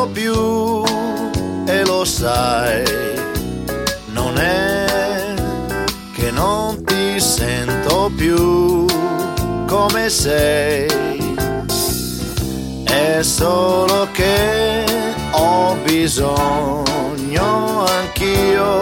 più e lo sai, non è che non ti sento più come sei, è solo che ho bisogno anch'io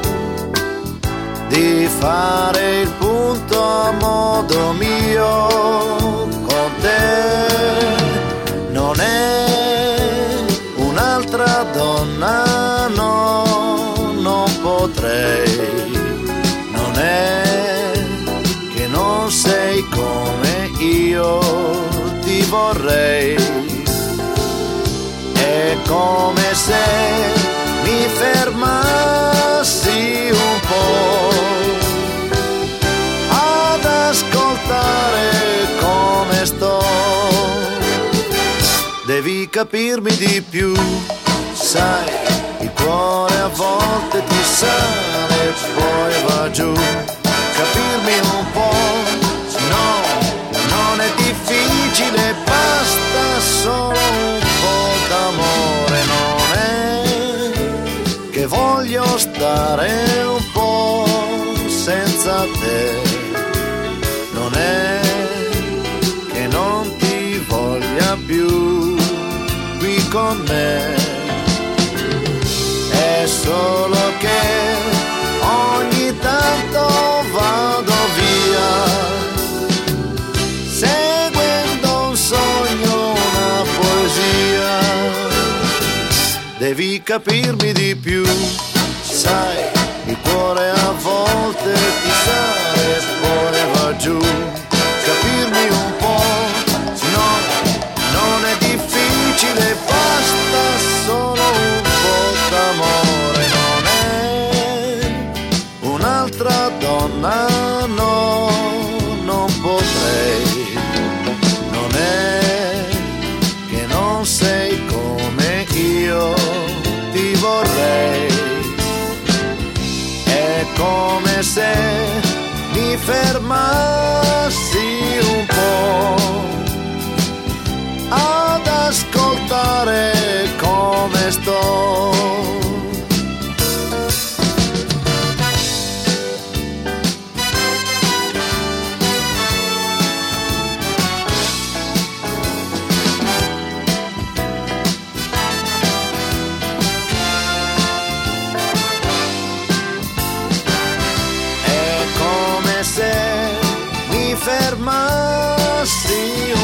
di fare il punto a modo mio con te. Non è un'altra donna, no, non potrei. Non è che non sei come io ti vorrei. È come se mi fermassi un po' ad ascoltare come sto. Devi capirmi di più, sai, il cuore a volte ti sale e poi va giù. Capirmi un po', no, non è difficile, basta solo un po' d'amore. Non è che voglio stare un po' senza te, non è che non ti voglia più qui con me, è solo che ogni tanto vado via seguendo un sogno, una poesia. Devi capirmi di più, sai, il cuore a volte ti sale e poi va giù. Capirmi un po', no, non è difficile, basta solo un po' d'amore. Non è un'altra donna, no, non potrei. Non è che non sei come io ti vorrei. È come se mi fermassi un po' ad ascoltare come sto. È come se mi fermassi